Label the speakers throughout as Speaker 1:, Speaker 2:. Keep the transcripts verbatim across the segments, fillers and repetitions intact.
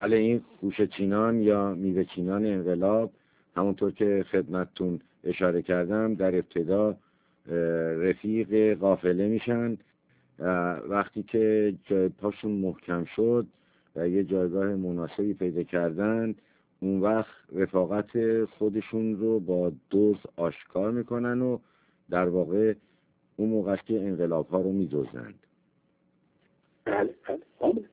Speaker 1: بله، این خوشه‌چینان یا میوه‌چینان انقلاب همونطور که خدمتتون اشاره کردم در ابتدا رفیق قافله میشن. وقتی که جای پاشون محکم شد و یه جایگاه مناسبی پیدا کردن، اون وقت رفاقت خودشون رو با دزد آشکار میکنن و در واقع اون موقع است که انقلاب ها رو میدزدند.
Speaker 2: بله بله.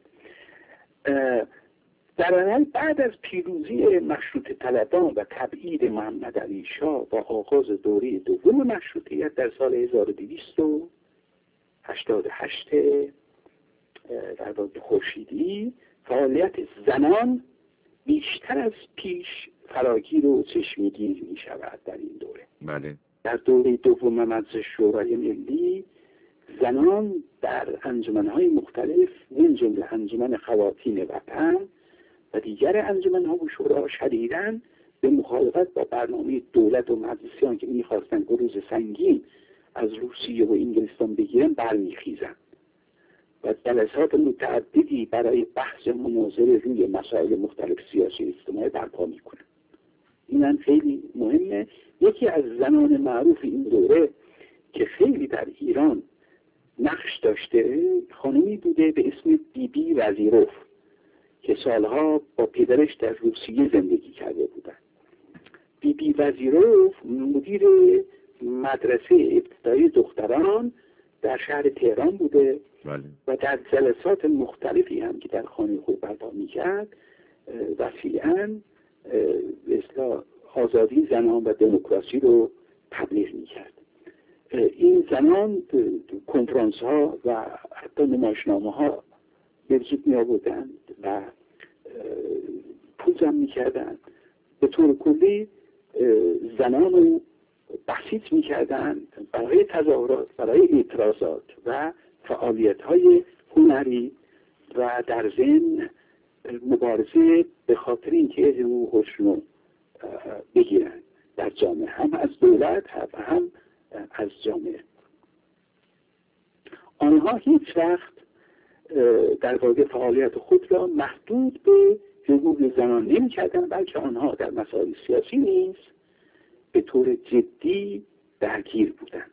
Speaker 2: در عمل بعد از پیروزی مشروطه طلبان و تبعید محمد علی شاه با آغاز دوره دوم مشروطیت در سال هزار و دویست و هشتاد و هشت در واقع خورشیدی، فعالیت زنان بیشتر از پیش فراگیر و چشمگیر می شود در این دوره.
Speaker 1: بله.
Speaker 2: در دوره دوم مجلس شورای ملی زنان در انجمن‌های مختلف من جمله انجمن خواتین وطن و دیگر انجمن‌ها و شورا شدیداً به مخالفت با برنامه دولت و مجلسیان که می‌خواستند گروز سنگین از روسیه و انگلستان بگیرن برمیخیزند و جلسات متعددی برای بحث مناظره روی مسائل مختلف سیاسی اجتماعی برپا میکنند. اینم خیلی مهمه. یکی از زنان معروف این دوره که خیلی در ایران نقش داشته خانمی بوده به اسم بی بی وزیروف که سالها با پدرش در روسیه زندگی کرده بودن. بی بی وزیروف مدیر مدرسه ابتدایی دختران در شهر تهران بوده.
Speaker 1: بله.
Speaker 2: و در جلسات مختلفی هم که در خانه خود برپا می‌کرد وسیعاً به اصطلاح آزادی زنان و دموکراسی رو تبلیغ می‌کرد. این زنان کنفرانس ها و حتی نمایشنامه ها به وجود می آوردند و پوزم می کردند. به طور کلی زنان رو بسیط می کردند برای تظاهرات، برای اعتراضات و فعالیت های هنری و در ضمن مبارزه به خاطر اینکه حقوقشون رو بگیرند در جامعه، هم از دولت و هم از جامعه. آنها هیچ وقت در واقع فعالیت خود را محدود به حقوق زنان نمی کردن، بلکه آنها در مسائل سیاسی نیز به طور جدی درگیر بودند.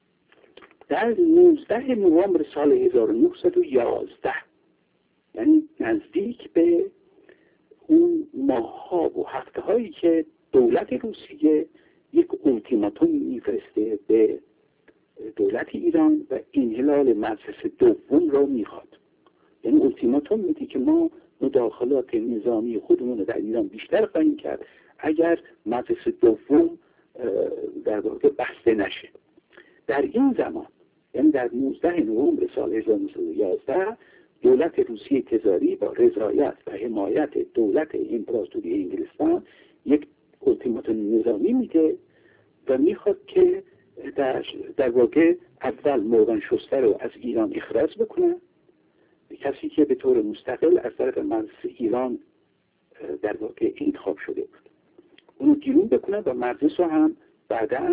Speaker 2: در نوزده نوامبر سال هزار و نهصد و یازده، یعنی نزدیک به اون ماه‌ها و هفته‌هایی که دولت روسیه یک اولتیماتوم میفرسته به دولت ایران و انحلال مجلس دوم را میخواد، یعنی اولتیماتوم میده که ما مداخلات نظامی خودمون در ایران بیشتر خواهیم کرد اگر مجلس دوم در واقع بسته نشه. در این زمان، یعنی در نوزده نوامبر سال هزار و نهصد و یازده، دولت روسیه تزاری با رضایت و حمایت دولت امپراتوری انگلستان یک اولتیماتوم نظامی میده و میخواد که در, در واقع اول مورگان شوستر رو از ایران اخراج بکنه، کسی که به طور مستقل از طرف مجلس ایران در واقع انتخاب شده بود، اونو بیرون بکنه و مجلس رو هم بعداً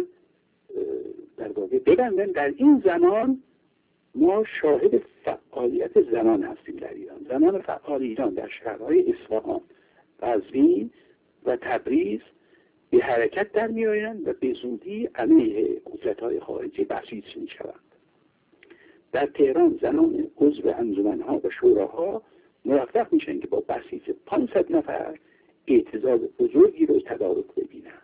Speaker 2: در واقع ببندن. در این زمان ما شاهد فعالیت زنان هستیم در ایران. زنان فعال ایران در شهرهای اصفهان، قزوین و تبریز به حرکت در می آیند و به زودی علیه قدرت‌های خارجی بسیج می شوند. در تهران زنان عضو انجمن‌ها و شوراها موفق میشن که با بسیج پانصد نفر اعتراض بزرگی رو تدارک ببینن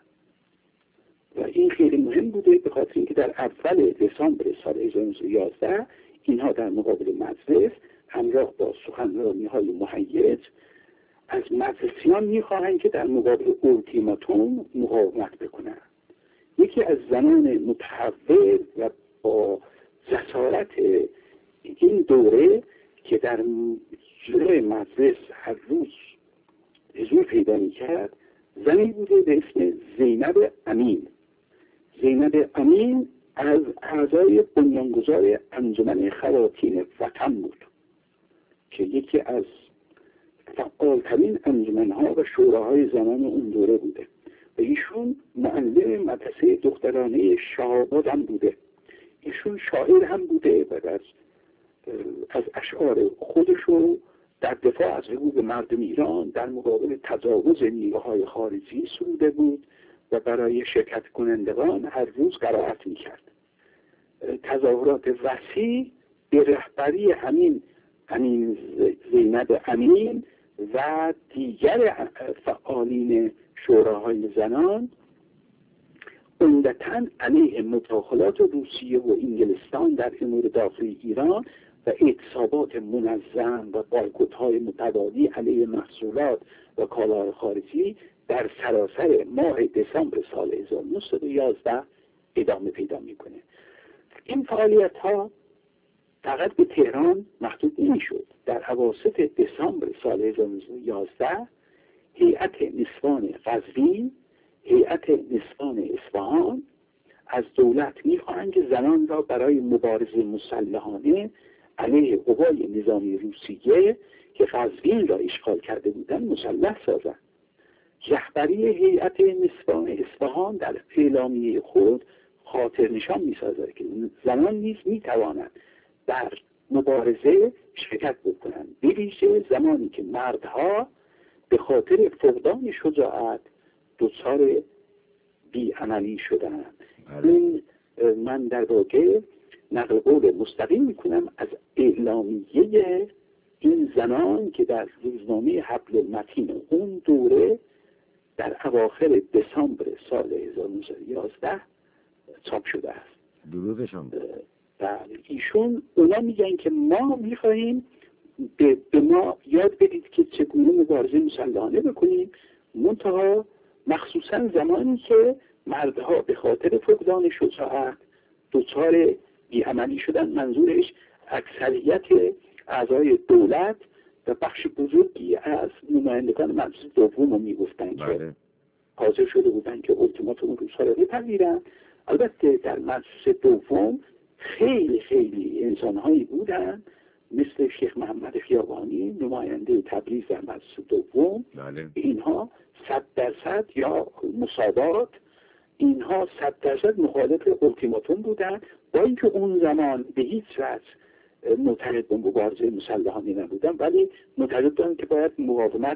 Speaker 2: و این خیلی مهم بوده به خاطر اینکه در اول دسامبر سال هزار و نهصد و یازده اینها در مقابل مجلس همراه با سخنرانی‌های مهیج از مجلسیان میخواهند که در مقابل اولتیماتوم مقاومت بکنند. یکی از زنان متحول و با جسارت این دوره که در جلوی مجلس هر روز حضور پیدا میکرد زنی بوده به اسم زینب امین. زینب امین از اعضای بنیانگذار انجمن خواتین وطن بود که یکی از فعالترین انجمن‌ها و شوراهای زنان اون دوره بوده و ایشون معلم مدرسه دخترانه شهاباد هم بوده. ایشون شاعر هم بوده و از از اشعار خودش رو در دفاع از حقوق مردم ایران در مقابل تجاوز نیروهای خارجی سروده بود و برای شرکت کنندگان هر روز قرائت میکرد. تظاهرات وسیع به رهبری همین همین زینب امین و دیگر فعالین شوراهای زنان عمدتاً علیه مداخلات روسیه و انگلستان در امور داخلی ایران و اعتصابات منظم و بایکوت‌های متوالی علیه محصولات و کالاهای خارجی در سراسر ماه دسامبر سال هزار و نهصد و یازده ادامه پیدا میکنه. این فعالیت ها فقط به تهران محدود نمیشد. در اواسط دسامبر سال هزار و نهصد و یازده هیئت نسوان قزوین، هیئت نسوان اصفهان از دولت میخواهند که زنان را برای مبارزه مسلحانه علیه قوای نظامی روسیه که قزوین را اشغال کرده بودند مسلح سازند. رهبری هیئت نسوان اصفهان در اعلامیه خود خاطر نشان می‌سازد که زنان نیز می‌توانند در مبارزه شرکت بکنند، به ویژه زمانی که مردها به خاطر فقدان شجاعت دچار بی‌عملی شدند. این من در واقع نقل قول مستقیم میکنم از اعلامیه این زنان که در روزنامه حبل المتین اون دوره در اواخر دسامبر سال هزار و نهصد و یازده چاپ شده است.
Speaker 1: درودشان.
Speaker 2: بله، ایشون اونا میگن که ما میخواهیم به, به ما یاد بدید که چگونه مبارزه مسلحانه بکنیم، منتها مخصوصا زمانی که مردها به خاطر فقدان شجاعت دچار بی‌عملی شدن. منظورش اکثریت اعضای دولت و بخش بزرگی از نمایندگان مجلس دوم رو میگفتن که حاضر شده بودن که التیماتوم روس‌ها رو بپذیرن. البته در مجلس دوم خیلی خیلی انسانهایی بودن مثل شیخ محمد خیابانی نماینده تبریز در مجلس دوم.
Speaker 1: بله.
Speaker 2: اینها صد درصد یا مساوات اینها صد درصد مخالف التیماتوم بودن، با اینکه اون زمان به هیچ وجه معتقد به مبارزه مسلحانه نبودن، ولی معتقد بودن که باید مقاومت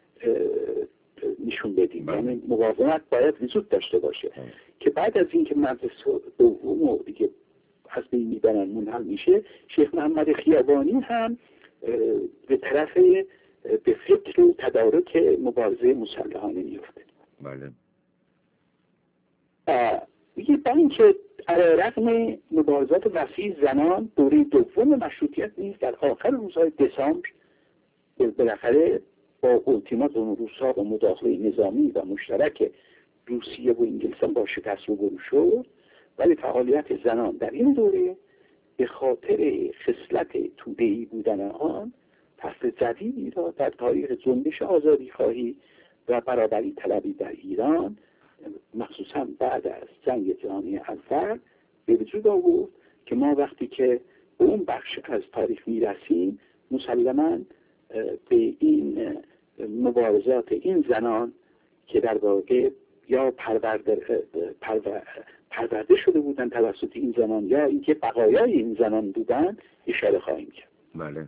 Speaker 2: نشون بدیم، یعنی مقاومت باید وجود داشته باشه. اه. که بعد از اینکه مجلس دوم دیگه از بین میبرن منحل میشه، شیخ محمد خیابانی هم به طرف به فکر و تدارک مبارزه مسلحانه میفته.
Speaker 1: بله.
Speaker 2: میگه با اینکه علیرغم مبارزات وسیع زنان دوره دوم مشروطیت نیز در آخر روزهای دسامبر بالاخره با التیماتوم روس‌ها و مداخله نظامی و مشترک روسیه و انگلستان با شکست روبرو شد، ولی فعالیت زنان در این دوره به خاطر خصلت توده‌ای بودن آن فصل جدیدی را در تاریخ جنبش آزادی خواهی و برابری طلبی در ایران مخصوصا بعد از جنگ جهانی اول به وجود آورد که ما وقتی که به اون بخش از تاریخ میرسیم مسلماً به این مبارزات این زنان که در واقع یا پرورده, پرورده شده بودن توسط این زنان یا اینکه بقایای این زنان بودن اشاره خواهیم کرد.
Speaker 1: بله.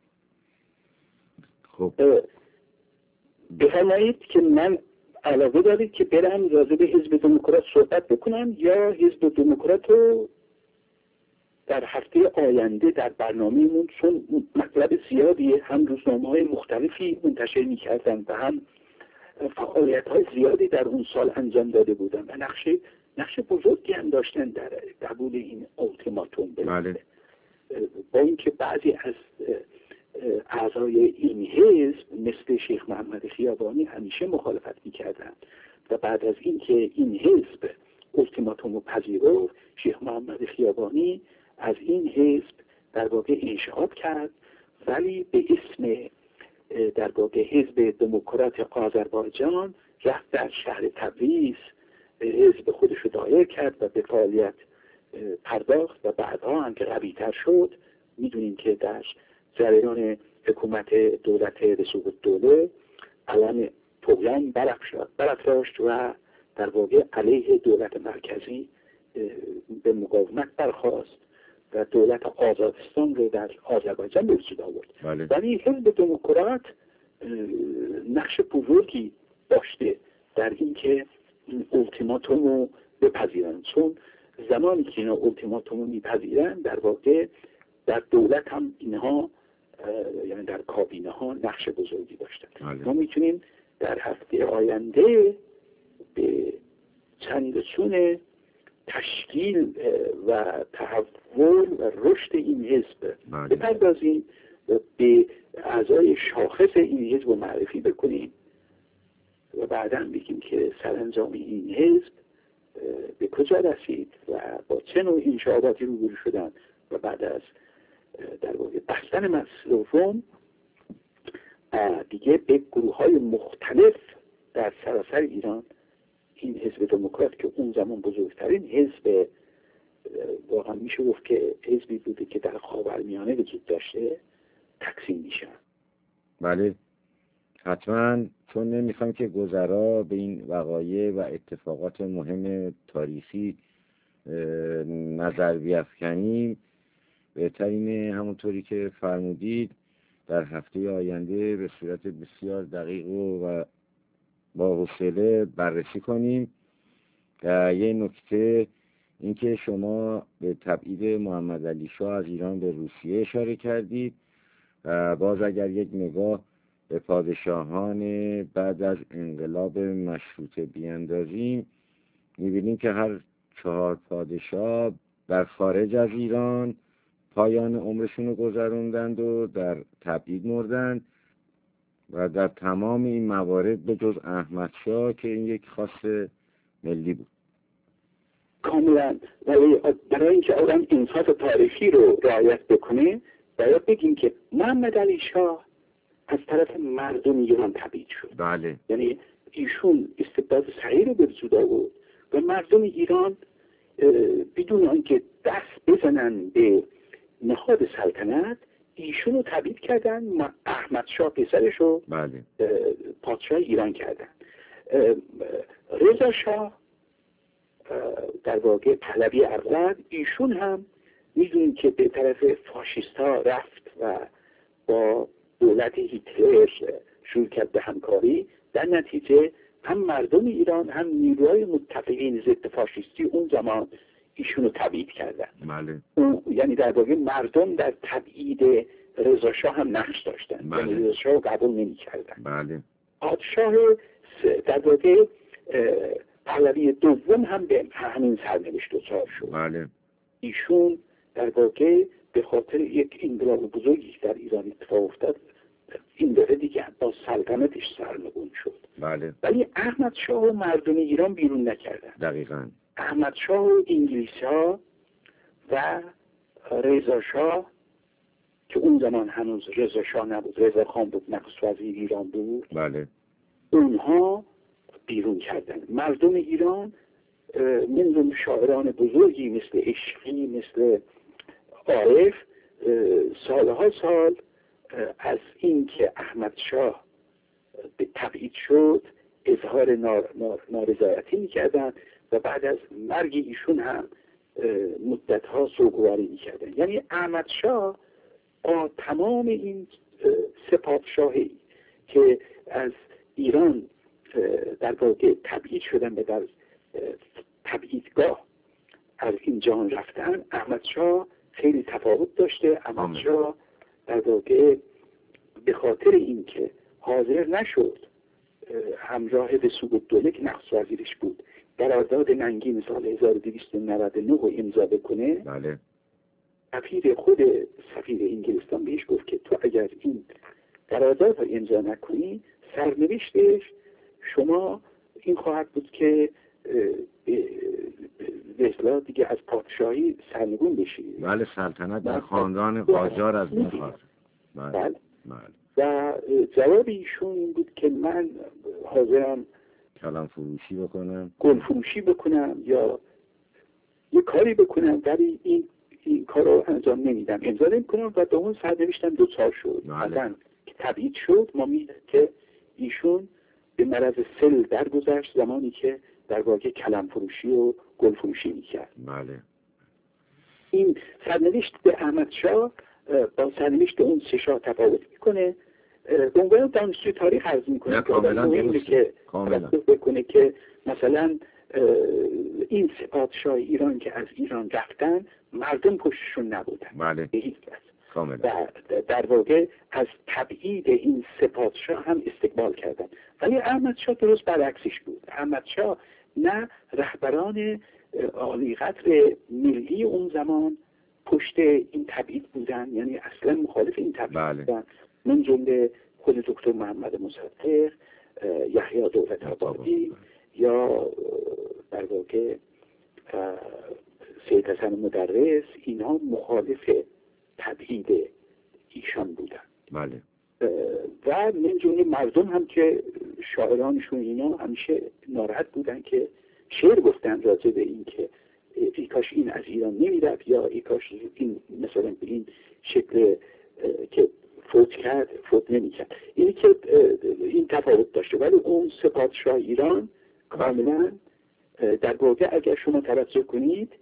Speaker 1: خب
Speaker 2: بفرمایید که من علاقه دارید که برم راجع به حزب دموکرات صحبت بکنم یا حزب دموکرات رو در هفته آینده در برنامه‌مون، چون مطلب زیادیه، هم روزنامه‌های مختلفی منتشر می‌کردن و هم فعالیت‌های زیادی در اون سال انجام داده بودن و نقش نقش بزرگی هم داشتن در قبول این التیماتوم.
Speaker 1: بله.
Speaker 2: با اینکه بعضی از اعضای این حزب مثل شیخ محمد خیابانی همیشه مخالفت می‌کردند و بعد از اینکه این حزب التیماتوم رو پذیرفت، شیخ محمد خیابانی از این حزب در واقع انشعاب کرد، ولی به اسم در واقع حزب دموکرات آذربایجان رفت در شهر تبریز حزب خودش رو دایر کرد و به فعالیت پرداخت و بعدها هم که قوی‌تر شد، میدونیم که در جریان حکومت دولت رسول الدوله علم طغیان برافراشت و در واقع علیه دولت مرکزی به مقاومت برخاست و دولت آزادستان رو در آذربایجان به وجود آورد.
Speaker 1: بله.
Speaker 2: ولی حزب دموکرات نقش بزرگی داشته در اینکه این اولتیماتوم رو بپذیرن، چون زمانی که اینا اولتیماتوم رو میپذیرن در واقع در دولت هم اینها یعنی در کابینه ها نقش بزرگی داشتن.
Speaker 1: بله.
Speaker 2: ما میتونیم در هفته آینده به چندچون تشکیل و تحول و رشد این حزب
Speaker 1: بله.
Speaker 2: بپردازیم و به اعضای شاخص این حزب رو معرفی بکنیم و بعدا بگیم که سرانجام این حزب به کجا رسید و با چه نوع انشاءاتی روبرو شدن و بعد از در واقع بستن مصروفون دیگه به گروه های مختلف در سراسر ایران این حزب دموکرات که اون زمان بزرگترین حزب واقعا میشه گفت که حزبی بوده که در خاورمیانه وجود داشته تقسیم میشن.
Speaker 1: بله حتما، چون نمیخوام که گذرا به این وقایع و اتفاقات مهم تاریخی نظر بیفکنیم، بهترینه همونطوری که فرمودید در هفته آینده به صورت بسیار دقیق و با حوصله بررسی کنیم. یه نکته اینکه شما به تبعید محمد علی شاه از ایران به روسیه اشاره کردید و باز اگر یک نگاه به پادشاهان بعد از انقلاب مشروطه بیاندازیم می‌بینیم که هر چهار پادشاه در خارج از ایران پایان عمرشون رو گذروندند و در تبعید مردند و در تمام این موارد به جز احمد شاه که این یک خاص ملی بود.
Speaker 2: کاملا. ولی برای اینکه آدم انصاف تاریخی رو رعایت بکنه باید بگیم که محمد علی شاه از طرف مردم ایران تبعید شد.
Speaker 1: بله.
Speaker 2: یعنی ایشون استبداد صحیح رو به وجود آورد و مردم ایران بدون آنکه دست بزنن به نهاد سلطنت ایشون رو تبعید کردن، احمد شاه پسرش رو
Speaker 1: بله.
Speaker 2: پادشاه ایران کردن. رضا شاه در واقع پهلوی اول ایشون هم میدونیم که به طرف فاشیست ها رفت و با دولت هیتلر شروع کرد به همکاری. در نتیجه هم مردم ایران هم نیروهای متفقین ضد فاشیستی اون زمان ایشونو تبعید کردن.
Speaker 1: بله.
Speaker 2: یعنی در واقع مردم در تبعید رضا شاه هم نقش داشتن.
Speaker 1: بله.
Speaker 2: یعنی رضا شاه قبول نمی کردن.
Speaker 1: بله.
Speaker 2: پادشاه در واقع پهلوی دوم هم به همین سرنوشت دچار شد.
Speaker 1: بله.
Speaker 2: ایشون در واقع به خاطر یک انقلاب بزرگی در ایران اتفاق افتاد این دفعه دیگه با سلطنتش سرنگون شد.
Speaker 1: بله.
Speaker 2: ولی احمد شاه و مردم ایران بیرون نکردن.
Speaker 1: دقیقاً.
Speaker 2: احمد شاه و انگلیسی ها و رضا شاه که اون زمان هنوز رضا شاه نبود، رضا خان بود، نخست وزیر ایران بود.
Speaker 1: بله.
Speaker 2: اونها بیرون کردن. مردم ایران منظوم شاعران بزرگی مثل عشقی، مثل عارف سالها سال از این که احمد شاه به تبعید شد اظهار نارضایتی میکردن و بعد از مرگ ایشون هم مدتها سوگواری میکردن. یعنی احمد شاه با تمام این سه پادشاهی که از ایران در واقع تبعید شدن و در تبعیدگاه از این جهان رفتن، احمد شاه خیلی تفاوت داشته. احمد شاه در واقع به خاطر اینکه حاضر نشد همراه به سوگوالدوله که نخست وزیرش بود قرارداد ننگین سال هزار و دویست و نود و نه رو امضا بکنه،
Speaker 1: بله.
Speaker 2: سفیر خود سفیر انگلستان بهش گفت که تو اگر این قرارداد رو امضا نکنی سرنوشتش شما این خواهد بود که به اصطلاح دیگه از پادشاهی سرنگون بشی.
Speaker 1: بله. سلطنت در خاندان قاجار از میخواد. بله.
Speaker 2: بله.
Speaker 1: بله.
Speaker 2: و جواب ایشون این بود که من حاضرم
Speaker 1: کلم فروشی بکنم،
Speaker 2: گل فروشی بکنم یا یه کاری بکنم ولی این این کار رو انجام نمیدم، امضا نمیکنم. و دوم سرنوشتم دوچار شد. مثلا که تبعید شد ما میدونیم که ایشون به مرض سل درگذشت زمانی که در واقع کلم فروشی و گل فروشی میکرد.
Speaker 1: بله.
Speaker 2: این سرنوشت به احمدشاه با سرنوشت اون سه شاه تفاوت میکنه. به عنوان دانشجوی تاریخ عرض میکنه که مهمه که بکنه که مثلا این سه پادشاه ایران که از ایران رفتن مردم پشتشون نبودن.
Speaker 1: بله.
Speaker 2: به هیچ وجه.
Speaker 1: کاملا.
Speaker 2: و در واقع از تبعید این سه پادشاه هم استقبال کردن. ولی احمدشاه درست برعکسش بود. احمدشاه نه رهبران عالی قدر ملی اون زمان پشت این تبعید بودن، یعنی اصلا مخالف این تبعید
Speaker 1: بله.
Speaker 2: بودن، من جمله خود دکتر محمد مصدق، یحیی دولت‌آبادی یا در واقع سید حسن مدرس، اینها مخالف تبعید ایشان بودن.
Speaker 1: بله.
Speaker 2: و من جمله مردم هم که شاعرانشون اینا همیشه ناراحت بودن که شعر گفتن راجع به این که ای کاش این از ایران نمیرفت، یا ای کاش این مثلا به این شکل که فوت کرد فوت نمیکرد. اینی که این تفاوت داشته. ولی اون سه پادشاه ایران کاملا در واقع اگر شما توجه کنید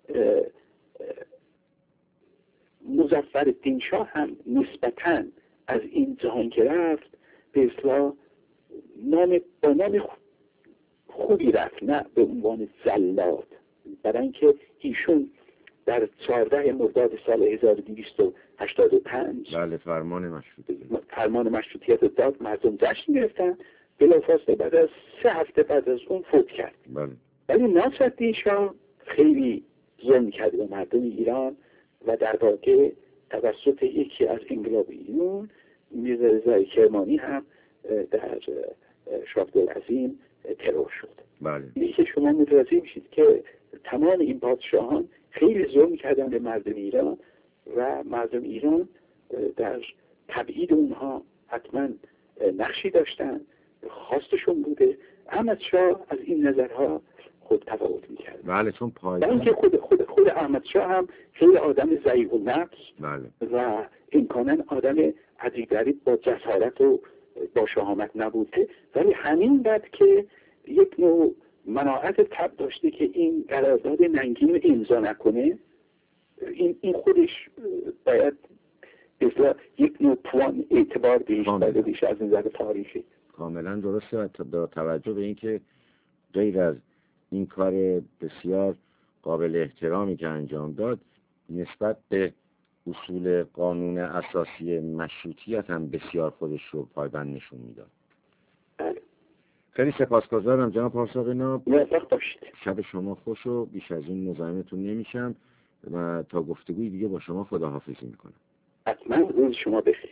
Speaker 2: مظفرالدین شاه هم نسبتاً از این جهان که رفت به اصطلاح نام با نام خوبی رفت، نه به عنوان زلات، برای اینکه ایشون در چهاردهم مرداد سال هزار و دویست و هشتاد و پنج
Speaker 1: بله فرمان مشروطیت
Speaker 2: فرمان مشروطیت داد، مردم جشن گرفتن، بلافاصله بعد از سه هفته بعد از اون فوت کرد.
Speaker 1: بله.
Speaker 2: ولی ناصرالدین شاه خیلی ظلم کرد به مردم ایران و در واقع توسط یکی از انقلابیون میرزا رضای کرمانی هم در شاهدالعظیم ترور شد.
Speaker 1: بله.
Speaker 2: اینی که شما متوجه میشید که تمام این پادشاهان خیلی ظلم کردن به مردم ایران و مردم ایران در تبعید اونها حتما نقشی داشتن، خواستشون بوده. احمدشاه از این نظرها خود تفاوت میکرد.
Speaker 1: بله چون پایدار
Speaker 2: اینکه خود خود خود احمدشاه هم خیلی آدم ضعیف النفس
Speaker 1: بله.
Speaker 2: و امکانا آدم عجیب غریب با جسارت و با شهامت نبوده، ولی همین بعد که یک نوع مناعت تب داشته که این قرارداد ننگین رو امضا نکنه، این این خودش باید اصلا یک نوع پوان اعتبار بهش داده بشه از نظر تاریخی.
Speaker 1: کاملا درسته. و با توجه به اینکه غیر از این کار بسیار قابل احترامی که انجام داد، نسبت به اصول قانون اساسی مشروطیت هم بسیار خودش رو پایبند نشون میداد.
Speaker 2: بله.
Speaker 1: خیلی سپاسگزارم جناب پارسا قناب.
Speaker 2: موفق باشید.
Speaker 1: شب شما خوش و بیش از این مزاحمتون نمیشم و تا گفتگوی دیگه با شما خداحافظی میکنم.
Speaker 2: حتما روز شما بخیر.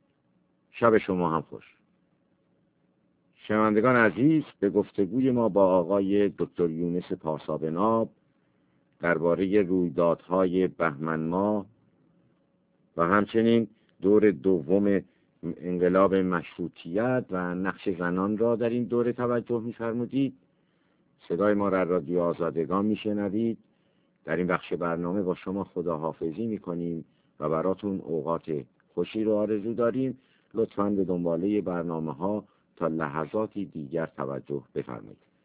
Speaker 1: شب شما هم خوش. شنوندگان عزیز، به گفتگوی ما با آقای دکتر یونس پارسا قناب درباره رویدادهای بهمن ماه و همچنین دور دوم انقلاب مشروطیت و نقش زنان را در این دوره توجه می‌فرمودید. صدای ما را رادیو آزادگان میشنوید. در این بخش برنامه با شما خداحافظی میکنیم و براتون اوقات خوشی رو آرزو داریم. لطفاً به دنباله برنامه ها تا لحظاتی دیگر توجه بفرمایید.